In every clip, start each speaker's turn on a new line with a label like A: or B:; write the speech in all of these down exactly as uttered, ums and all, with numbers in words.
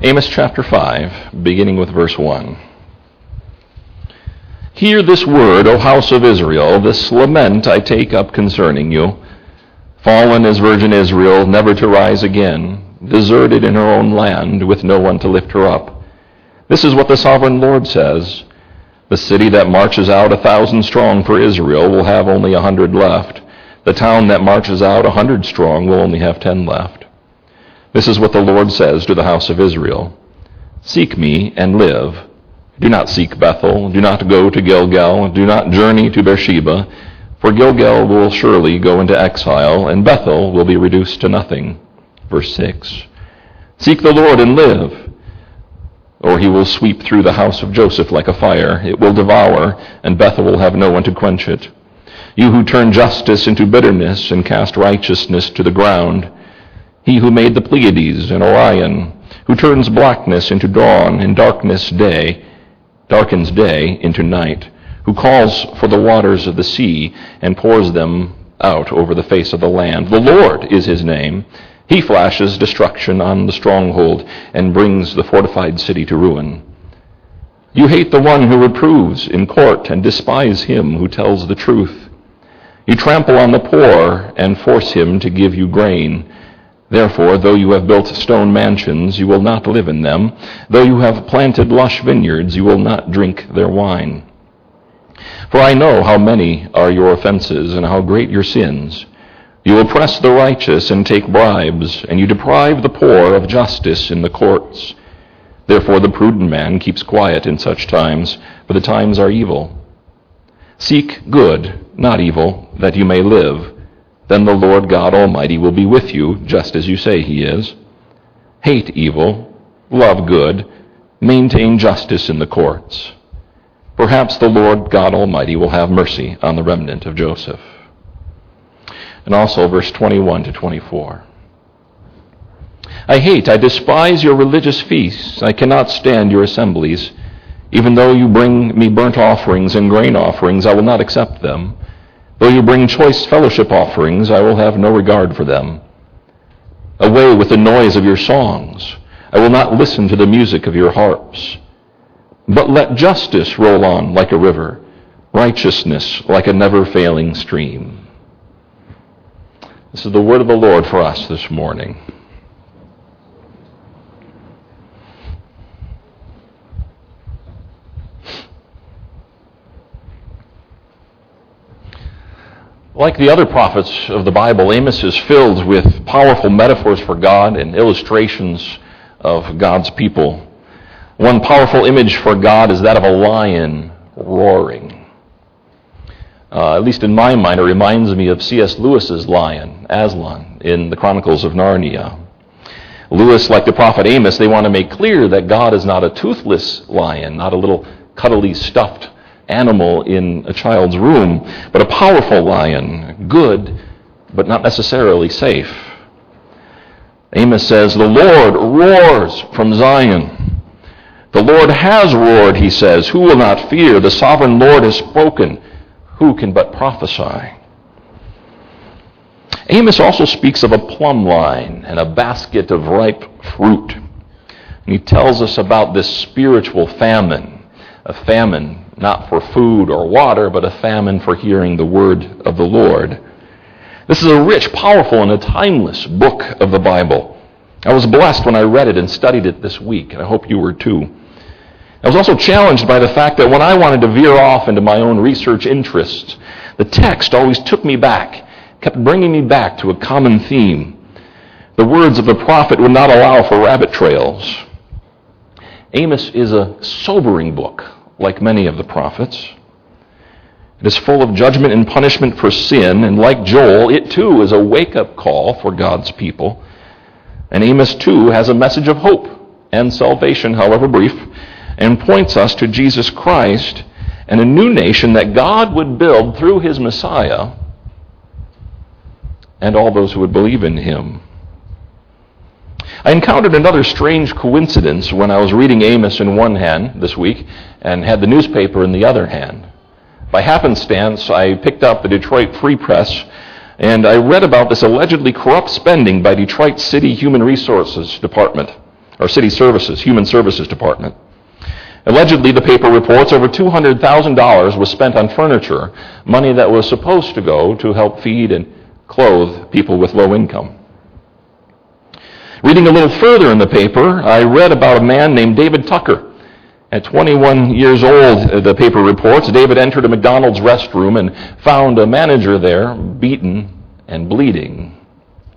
A: Amos chapter five, beginning with verse one. Hear this word, O house of Israel, this lament I take up concerning you. Fallen is virgin Israel, never to rise again, deserted in her own land, with no one to lift her up. This is what the sovereign Lord says. The city that marches out a thousand strong for Israel will have only a hundred left. The town that marches out a hundred strong will only have ten left. This is what the Lord says to the house of Israel. Seek me and live. Do not seek Bethel. Do not go to Gilgal. Do not journey to Beersheba. For Gilgal will surely go into exile, and Bethel will be reduced to nothing. Verse six. Seek the Lord and live, or he will sweep through the house of Joseph like a fire. It will devour, and Bethel will have no one to quench it. You who turn justice into bitterness and cast righteousness to the ground, he who made the Pleiades and Orion, who turns blackness into dawn and darkness day, darkens day into night, who calls for the waters of the sea and pours them out over the face of the land. The Lord is his name. He flashes destruction on the stronghold and brings the fortified city to ruin. You hate the one who reproves in court and despise him who tells the truth. You trample on the poor and force him to give you grain. Therefore, though you have built stone mansions, you will not live in them. Though you have planted lush vineyards, you will not drink their wine. For I know how many are your offenses and how great your sins. You oppress the righteous and take bribes, and you deprive the poor of justice in the courts. Therefore the prudent man keeps quiet in such times, for the times are evil. Seek good, not evil, that you may live. Then the Lord God Almighty will be with you, just as you say he is. Hate evil, love good, maintain justice in the courts. Perhaps the Lord God Almighty will have mercy on the remnant of Joseph. And also verse twenty-one to twenty-four. I hate, I despise your religious feasts. I cannot stand your assemblies. Even though you bring me burnt offerings and grain offerings, I will not accept them. Though you bring choice fellowship offerings, I will have no regard for them. Away with the noise of your songs. I will not listen to the music of your harps. But let justice roll on like a river, righteousness like a never-failing stream. This is the word of the Lord for us this morning. Like the other prophets of the Bible, Amos is filled with powerful metaphors for God and illustrations of God's people. One powerful image for God is that of a lion roaring. Uh, at least in my mind, it reminds me of C S Lewis's lion, Aslan, in the Chronicles of Narnia. Lewis, like the prophet Amos, they want to make clear that God is not a toothless lion, not a little cuddly stuffed animal in a child's room, but a powerful lion, good, but not necessarily safe. Amos says, the Lord roars from Zion. The Lord has roared, he says. Who will not fear? The sovereign Lord has spoken. Who can but prophesy? Amos also speaks of a plumb line and a basket of ripe fruit. And he tells us about this spiritual famine, a famine not for food or water, but a famine for hearing the word of the Lord. This is a rich, powerful, and a timeless book of the Bible. I was blessed when I read it and studied it this week, and I hope you were too. I was also challenged by the fact that when I wanted to veer off into my own research interests, the text always took me back, kept bringing me back to a common theme. The words of the prophet would not allow for rabbit trails. Amos is a sobering book, like many of the prophets. It is full of judgment and punishment for sin, and like Joel, it too is a wake-up call for God's people. And Amos too has a message of hope and salvation, however brief, and points us to Jesus Christ and a new nation that God would build through his Messiah and all those who would believe in him. I encountered another strange coincidence when I was reading Amos in one hand this week and had the newspaper in the other hand. By happenstance, I picked up the Detroit Free Press, and I read about this allegedly corrupt spending by Detroit City Human Resources Department. or City Services, Human Services Department. Allegedly, the paper reports over two hundred thousand dollars was spent on furniture, money that was supposed to go to help feed and clothe people with low income. Reading a little further in the paper, I read about a man named David Tucker. At twenty-one years old, the paper reports, David entered a McDonald's restroom and found a manager there beaten and bleeding.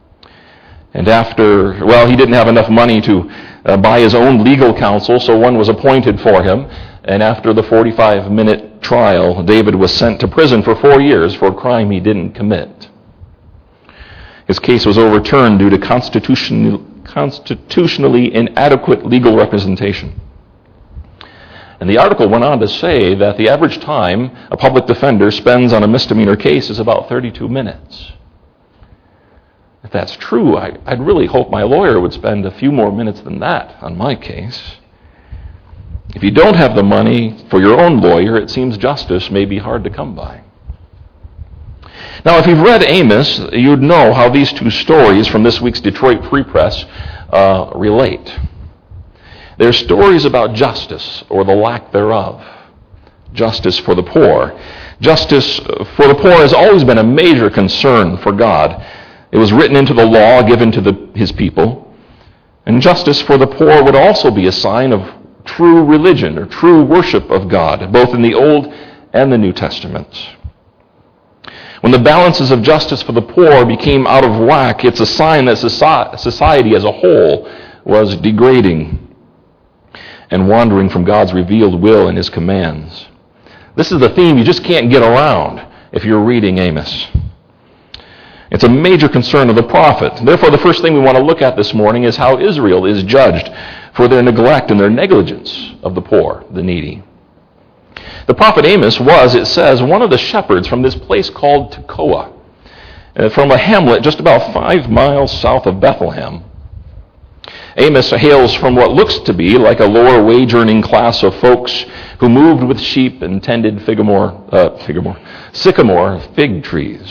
A: And after, well, he didn't have enough money to uh, buy his own legal counsel, so one was appointed for him. And after the forty-five minute trial, David was sent to prison for four years for a crime he didn't commit. His case was overturned due to constitutional, constitutionally inadequate legal representation. And the article went on to say that the average time a public defender spends on a misdemeanor case is about thirty-two minutes. If that's true, I, I'd really hope my lawyer would spend a few more minutes than that on my case. If you don't have the money for your own lawyer, it seems justice may be hard to come by. Now, if you've read Amos, you'd know how these two stories from this week's Detroit Free Press uh, relate. They're stories about justice, or the lack thereof. Justice for the poor. Justice for the poor has always been a major concern for God. It was written into the law given to the, his people. And justice for the poor would also be a sign of true religion, or true worship of God, both in the Old and the New Testaments. When the balances of justice for the poor became out of whack, it's a sign that society as a whole was degrading and wandering from God's revealed will and his commands. This is the theme you just can't get around if you're reading Amos. It's a major concern of the prophet. Therefore, the first thing we want to look at this morning is how Israel is judged for their neglect and their negligence of the poor, the needy. The prophet Amos was, it says, one of the shepherds from this place called Tekoa, from a hamlet just about five miles south of Bethlehem. Amos hails from what looks to be like a lower wage-earning class of folks who moved with sheep and tended figmore, uh, figmore, sycamore fig trees.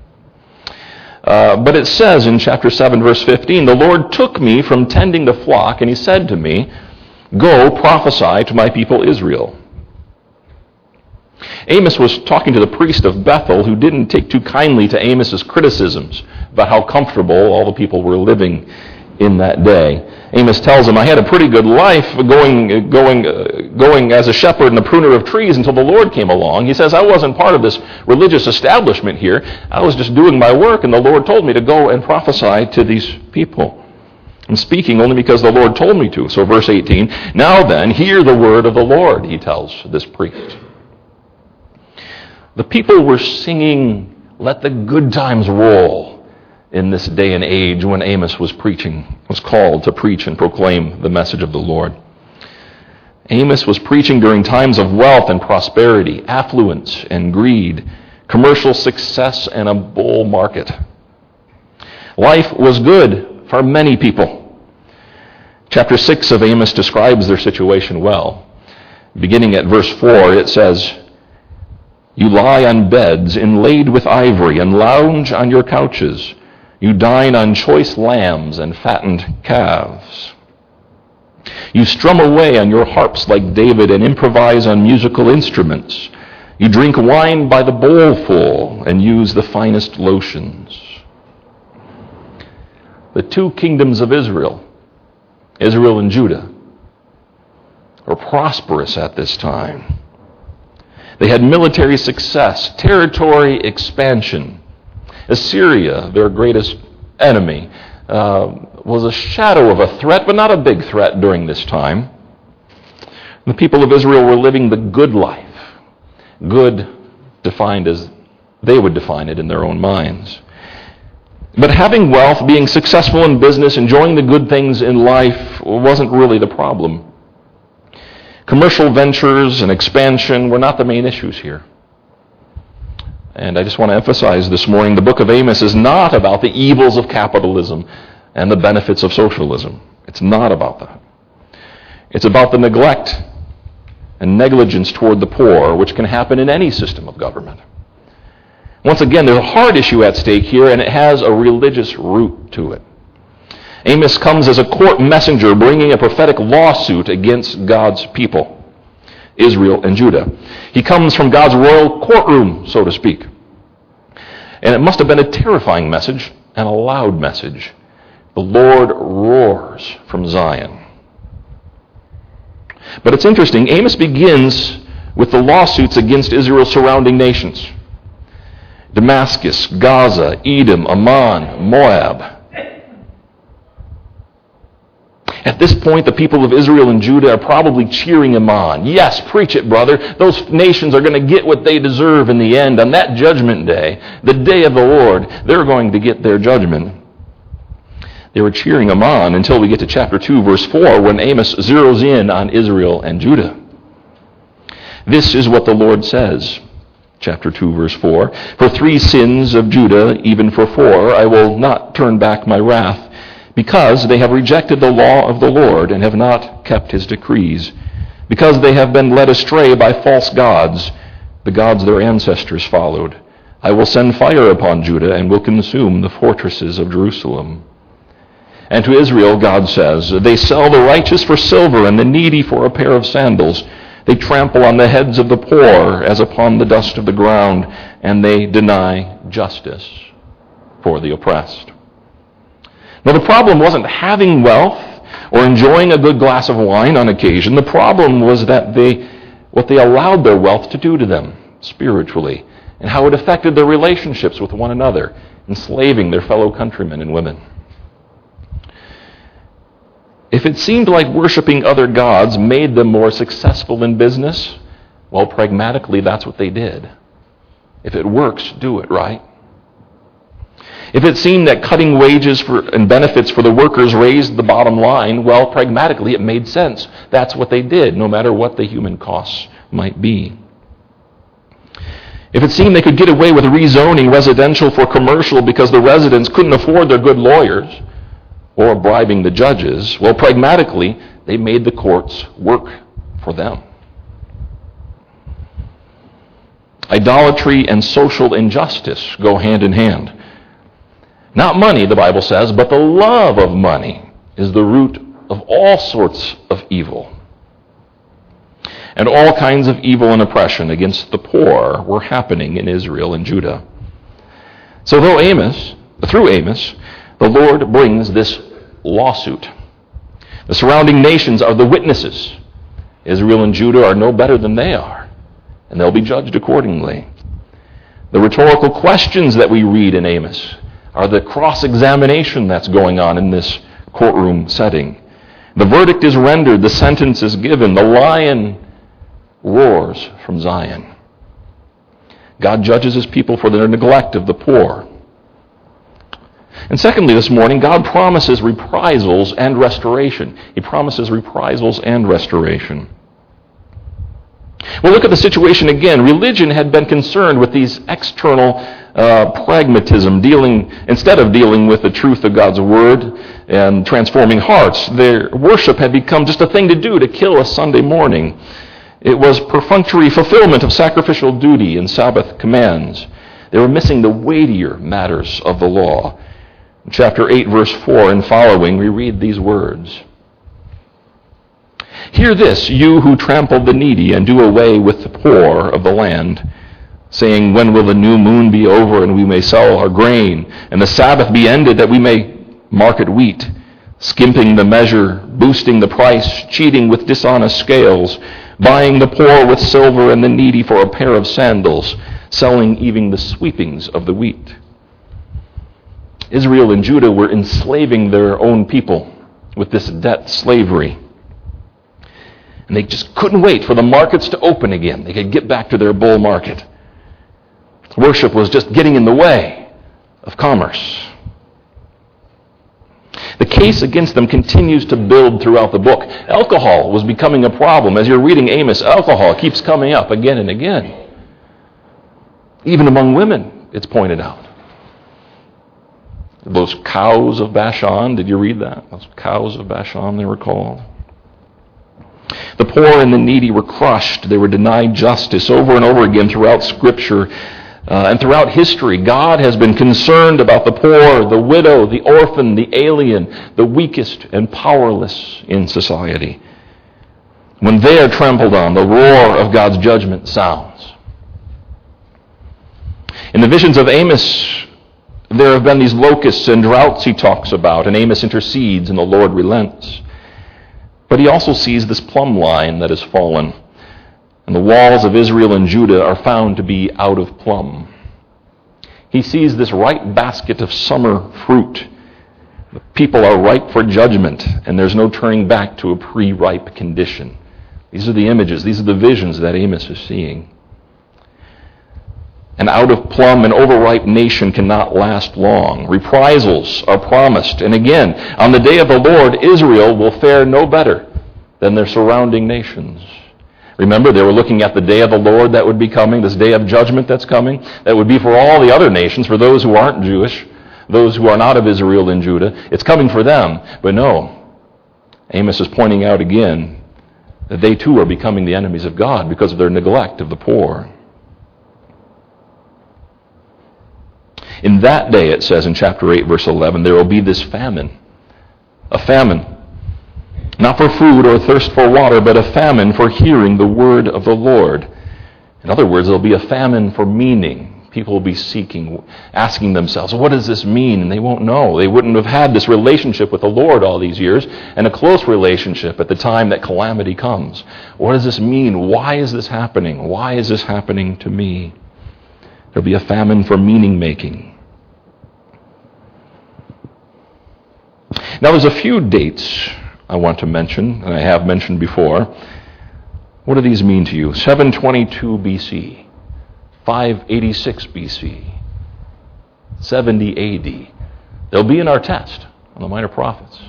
A: Uh, but it says in chapter seven, verse fifteen, "The Lord took me from tending the flock, and he said to me, 'Go prophesy to my people Israel.'" Amos was talking to the priest of Bethel, who didn't take too kindly to Amos's criticisms about how comfortable all the people were living in that day. Amos tells him, "I had a pretty good life going going, uh, going as a shepherd and a pruner of trees until the Lord came along." He says, "I wasn't part of this religious establishment here. I was just doing my work, and the Lord told me to go and prophesy to these people. I'm speaking only because the Lord told me to." So verse eighteen, "Now then, hear the word of the Lord," he tells this priest. The people were singing, "Let the good times roll," in this day and age when Amos was preaching, was called to preach and proclaim the message of the Lord. Amos was preaching during times of wealth and prosperity, affluence and greed, commercial success and a bull market. Life was good for many people. Chapter six of Amos describes their situation well. Beginning at verse four, it says, "You lie on beds inlaid with ivory and lounge on your couches. You dine on choice lambs and fattened calves. You strum away on your harps like David and improvise on musical instruments. You drink wine by the bowlful and use the finest lotions." The two kingdoms of Israel, Israel and Judah, were prosperous at this time. They had military success, territory expansion. Assyria, their greatest enemy, uh, was a shadow of a threat, but not a big threat during this time. The people of Israel were living the good life, good defined as they would define it in their own minds. But having wealth, being successful in business, enjoying the good things in life wasn't really the problem. Commercial ventures and expansion were not the main issues here. And I just want to emphasize this morning, the book of Amos is not about the evils of capitalism and the benefits of socialism. It's not about that. It's about the neglect and negligence toward the poor, which can happen in any system of government. Once again, there's a hard issue at stake here, and it has a religious root to it. Amos comes as a court messenger bringing a prophetic lawsuit against God's people, Israel and Judah. He comes from God's royal courtroom, so to speak. And it must have been a terrifying message and a loud message. The Lord roars from Zion. But it's interesting, Amos begins with the lawsuits against Israel's surrounding nations. Damascus, Gaza, Edom, Ammon, Moab. At this point, the people of Israel and Judah are probably cheering him on. Yes, preach it, brother. Those nations are going to get what they deserve in the end. On that judgment day, the day of the Lord, they're going to get their judgment. They were cheering him on until we get to chapter two, verse four, when Amos zeroes in on Israel and Judah. This is what the Lord says. Chapter two, verse four. For three sins of Judah, even for four, I will not turn back my wrath, because they have rejected the law of the Lord and have not kept his decrees, because they have been led astray by false gods, the gods their ancestors followed. I will send fire upon Judah and will consume the fortresses of Jerusalem. And to Israel, God says, they sell the righteous for silver and the needy for a pair of sandals. They trample on the heads of the poor as upon the dust of the ground, and they deny justice for the oppressed. Now, the problem wasn't having wealth or enjoying a good glass of wine on occasion. The problem was that they, what they allowed their wealth to do to them spiritually, and how it affected their relationships with one another, enslaving their fellow countrymen and women. If it seemed like worshiping other gods made them more successful in business, well, pragmatically, that's what they did. If it works, do it, right? If it seemed that cutting wages for, and benefits for the workers raised the bottom line, well, pragmatically, it made sense. That's what they did, no matter what the human costs might be. If it seemed they could get away with rezoning residential for commercial because the residents couldn't afford their good lawyers, or bribing the judges, well, pragmatically, they made the courts work for them. Idolatry and social injustice go hand in hand. Not money, the Bible says, but the love of money is the root of all sorts of evil. And all kinds of evil and oppression against the poor were happening in Israel and Judah. So though Amos, through Amos, the Lord brings this lawsuit. The surrounding nations are the witnesses. Israel and Judah are no better than they are, and they'll be judged accordingly. The rhetorical questions that we read in Amos are the cross-examination that's going on in this courtroom setting. The verdict is rendered, the sentence is given, the lion roars from Zion. God judges his people for their neglect of the poor. And secondly, this morning, God promises reprisals and restoration. He promises reprisals and restoration. Well, look at the situation again. Religion had been concerned with these external uh, pragmatism, dealing instead of dealing with the truth of God's word and transforming hearts. Their worship had become just a thing to do to kill a Sunday morning. It was perfunctory fulfillment of sacrificial duty and Sabbath commands. They were missing the weightier matters of the law. In chapter eight, verse four and following, we read these words. Hear this, you who trample the needy and do away with the poor of the land, saying, when will the new moon be over and we may sell our grain, and the Sabbath be ended that we may market wheat, skimping the measure, boosting the price, cheating with dishonest scales, buying the poor with silver and the needy for a pair of sandals, selling even the sweepings of the wheat. Israel and Judah were enslaving their own people with this debt slavery. And they just couldn't wait for the markets to open again. They could get back to their bull market. Worship was just getting in the way of commerce. The case against them continues to build throughout the book. Alcohol was becoming a problem. As you're reading Amos, alcohol keeps coming up again and again. Even among women, it's pointed out. Those cows of Bashan, did you read that? Those cows of Bashan, they were called. The poor and the needy were crushed. They were denied justice over and over again throughout Scripture. Uh, and throughout history, God has been concerned about the poor, the widow, the orphan, the alien, the weakest and powerless in society. When they are trampled on, the roar of God's judgment sounds. In the visions of Amos, there have been these locusts and droughts he talks about, and Amos intercedes and the Lord relents. But he also sees this plumb line that has fallen. And the walls of Israel and Judah are found to be out of plumb. He sees this ripe basket of summer fruit. The people are ripe for judgment, and there's no turning back to a pre-ripe condition. These are the images, these are the visions that Amos is seeing. An out of plumb and overripe nation cannot last long. Reprisals are promised. And again, on the day of the Lord, Israel will fare no better than their surrounding nations. Remember, they were looking at the day of the Lord that would be coming, this day of judgment that's coming, that would be for all the other nations, for those who aren't Jewish, those who are not of Israel and Judah. It's coming for them. But no, Amos is pointing out again that they too are becoming the enemies of God because of their neglect of the poor. In that day, it says in chapter eight, verse eleven, there will be this famine. A famine. Not for food or thirst for water, but a famine for hearing the word of the Lord. In other words, there'll be a famine for meaning. People will be seeking, asking themselves, what does this mean? And they won't know. They wouldn't have had this relationship with the Lord all these years, and a close relationship at the time that calamity comes. What does this mean? Why is this happening? Why is this happening to me? There'll be a famine for meaning making. Now there's a few dates I want to mention, and I have mentioned before. What do these mean to you? seven twenty-two B C, five eighty-six B C, seventy A D. They'll be in our test on the Minor Prophets.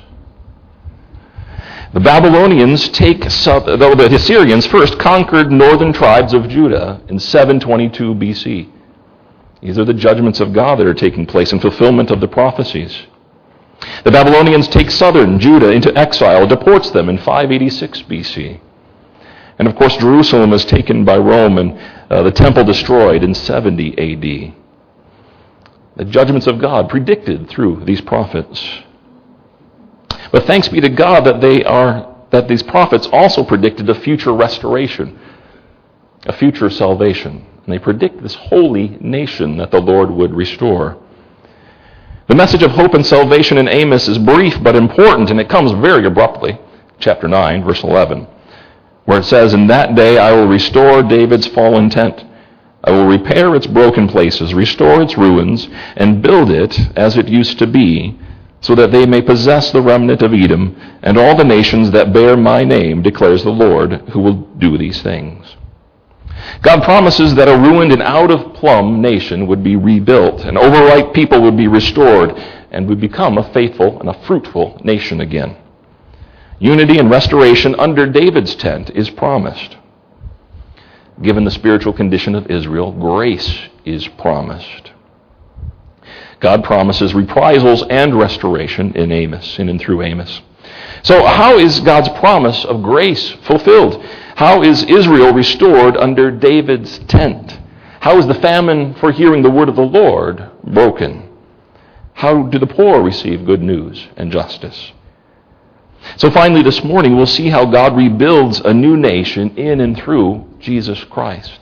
A: The Babylonians take, south, though the Assyrians first conquered northern tribes of Judah in seven twenty-two B C. These are the judgments of God that are taking place in fulfillment of the prophecies. The Babylonians take southern Judah into exile, deports them in five eighty-six B C. And of course, Jerusalem is taken by Rome and uh, the temple destroyed in seventy A D. The judgments of God predicted through these prophets. But thanks be to God that they are that these prophets also predicted a future restoration, a future salvation. And they predict this holy nation that the Lord would restore. The message of hope and salvation in Amos is brief but important, and it comes very abruptly. Chapter nine, verse eleven, where it says, in that day I will restore David's fallen tent. I will repair its broken places, restore its ruins, and build it as it used to be, so that they may possess the remnant of Edom and all the nations that bear my name, declares the Lord, who will do these things. God promises that a ruined and out-of-plumb nation would be rebuilt, and overripe people would be restored, and would become a faithful and a fruitful nation again. Unity and restoration under David's tent is promised. Given the spiritual condition of Israel, grace is promised. God promises reprisals and restoration in Amos, in and through Amos. So how is God's promise of grace fulfilled? How is Israel restored under David's tent? How is the famine for hearing the word of the Lord broken? How do the poor receive good news and justice? So finally this morning we'll see how God rebuilds a new nation in and through Jesus Christ.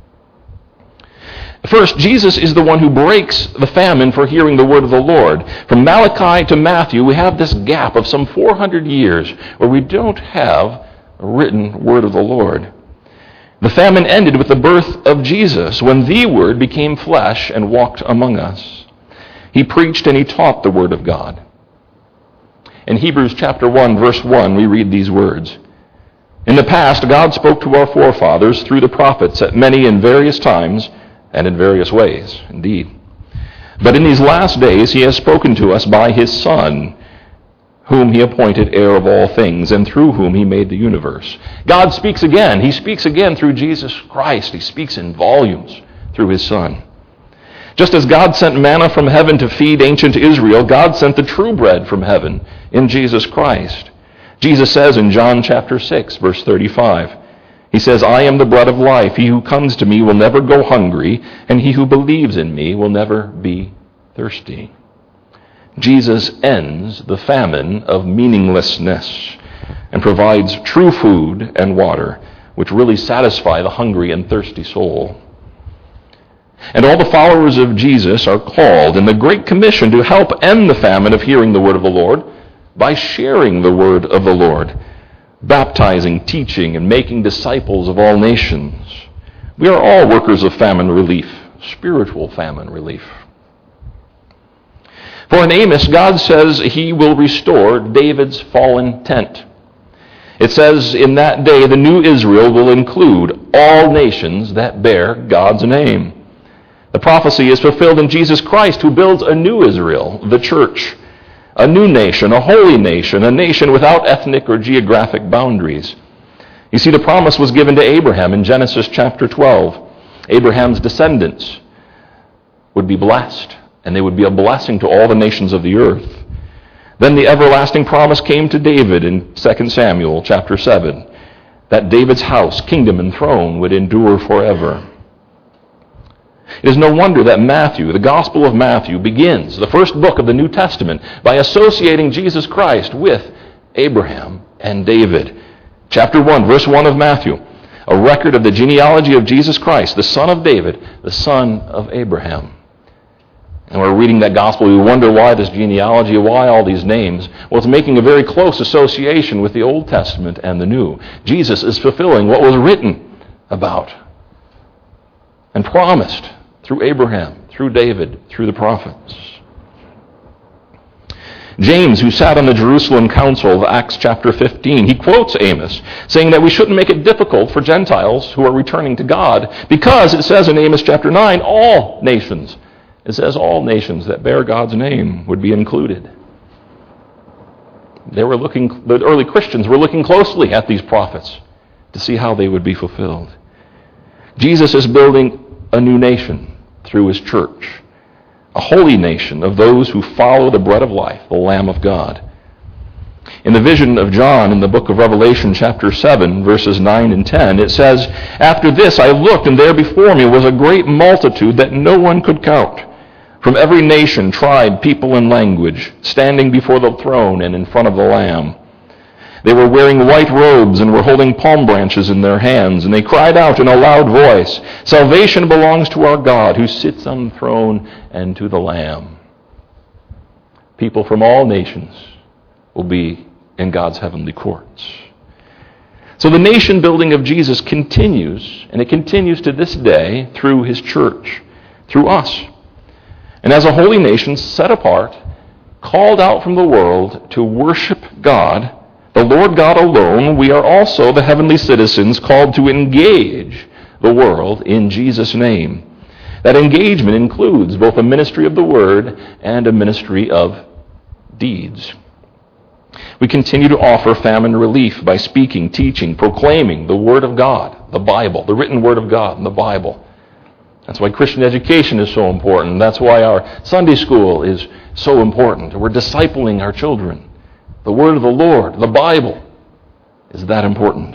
A: First, Jesus is the one who breaks the famine for hearing the word of the Lord. From Malachi to Matthew, we have this gap of some four hundred years where we don't have a written word of the Lord. The famine ended with the birth of Jesus, when the Word became flesh and walked among us. He preached and he taught the word of God. In Hebrews chapter one, verse one, we read these words. In the past, God spoke to our forefathers through the prophets at many and various times and in various ways, indeed. But in these last days he has spoken to us by his Son, whom he appointed heir of all things, and through whom he made the universe. God speaks again. He speaks again through Jesus Christ. He speaks in volumes through his Son. Just as God sent manna from heaven to feed ancient Israel, God sent the true bread from heaven in Jesus Christ. Jesus says in John chapter six, verse thirty-five, He says, I am the bread of life. He who comes to me will never go hungry, and he who believes in me will never be thirsty. Jesus ends the famine of meaninglessness and provides true food and water, which really satisfy the hungry and thirsty soul. And all the followers of Jesus are called in the Great Commission to help end the famine of hearing the word of the Lord by sharing the word of the Lord, baptizing, teaching, and making disciples of all nations. We are all workers of famine relief, spiritual famine relief. For in Amos, God says he will restore David's fallen tent. It says in that day the new Israel will include all nations that bear God's name. The prophecy is fulfilled in Jesus Christ, who builds a new Israel, the church, a new nation, a holy nation, a nation without ethnic or geographic boundaries. You see, the promise was given to Abraham in Genesis chapter twelve. Abraham's descendants would be blessed, and they would be a blessing to all the nations of the earth. Then the everlasting promise came to David in Second Samuel chapter seven, that David's house, kingdom, and throne would endure forever. It is no wonder that Matthew, the Gospel of Matthew, begins the first book of the New Testament by associating Jesus Christ with Abraham and David. Chapter one, verse one of Matthew, a record of the genealogy of Jesus Christ, the son of David, the son of Abraham. And we're reading that gospel, we wonder why this genealogy, why all these names. Well, it's making a very close association with the Old Testament and the New. Jesus is fulfilling what was written about and promised through Abraham, through David, through the prophets. James, who sat on the Jerusalem Council of Acts chapter fifteen, he quotes Amos, saying that we shouldn't make it difficult for Gentiles who are returning to God, because it says in Amos chapter nine, all nations, it says all nations that bear God's name would be included. They were looking, the early Christians were looking closely at these prophets to see how they would be fulfilled. Jesus is building a new nation through his church, a holy nation of those who follow the bread of life, the Lamb of God. In the vision of John in the book of Revelation chapter seven, verses nine and ten, it says, after this I looked, and there before me was a great multitude that no one could count, from every nation, tribe, people, and language, standing before the throne and in front of the Lamb. They were wearing white robes and were holding palm branches in their hands, and they cried out in a loud voice, salvation belongs to our God who sits on the throne and to the Lamb. People from all nations will be in God's heavenly courts. So the nation building of Jesus continues, and it continues to this day through his church, through us. And as a holy nation set apart, called out from the world to worship God, the Lord God alone, we are also the heavenly citizens called to engage the world in Jesus' name. That engagement includes both a ministry of the word and a ministry of deeds. We continue to offer famine relief by speaking, teaching, proclaiming the Word of God, the Bible, the written Word of God in the Bible. That's why Christian education is so important. That's why our Sunday school is so important. We're discipling our children. The Word of the Lord, the Bible, is that important.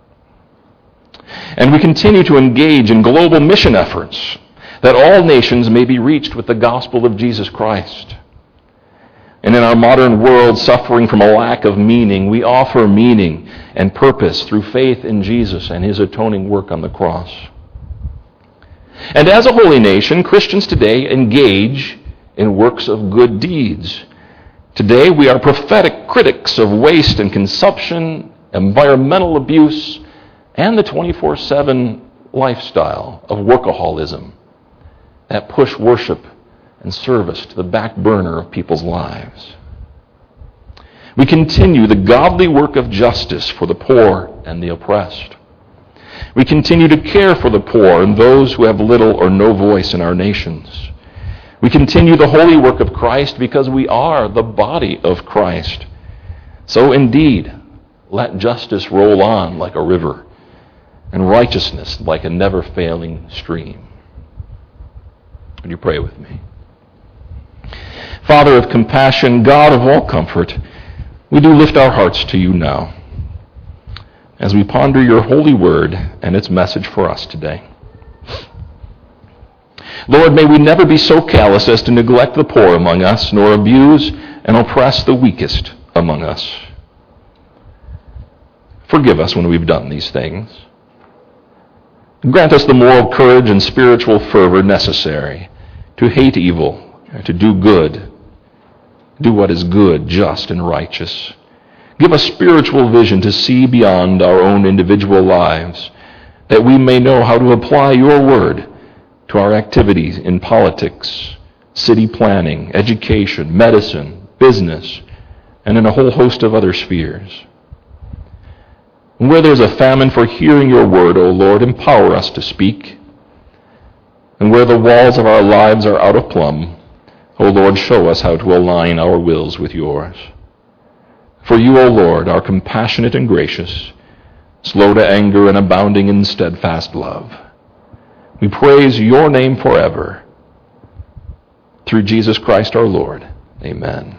A: And we continue to engage in global mission efforts that all nations may be reached with the gospel of Jesus Christ. And in our modern world suffering from a lack of meaning, we offer meaning and purpose through faith in Jesus and his atoning work on the cross. And as a holy nation, Christians today engage in works of good deeds. Today we are prophetic critics of waste and consumption, environmental abuse, and the twenty-four seven lifestyle of workaholism that push worship and service to the back burner of people's lives. We continue the godly work of justice for the poor and the oppressed. We continue to care for the poor and those who have little or no voice in our nations. We continue the holy work of Christ because we are the body of Christ. So indeed, let justice roll on like a river, and righteousness like a never-failing stream. Would you pray with me? Father of compassion, God of all comfort, we do lift our hearts to you now. as we ponder your holy word and its message for us today. Lord, may we never be so callous as to neglect the poor among us, nor abuse and oppress the weakest among us. Forgive us when we've done these things. Grant us the moral courage and spiritual fervor necessary to hate evil, to do good, do what is good, just, and righteous. Give us spiritual vision to see beyond our own individual lives, that we may know how to apply your word to our activities in politics, city planning, education, medicine, business, and in a whole host of other spheres. And where there's a famine for hearing your word, O Lord, empower us to speak. And where the walls of our lives are out of plumb, O Lord, show us how to align our wills with yours. For you, O Lord, are compassionate and gracious, slow to anger and abounding in steadfast love. We praise your name forever. Through Jesus Christ our Lord. Amen.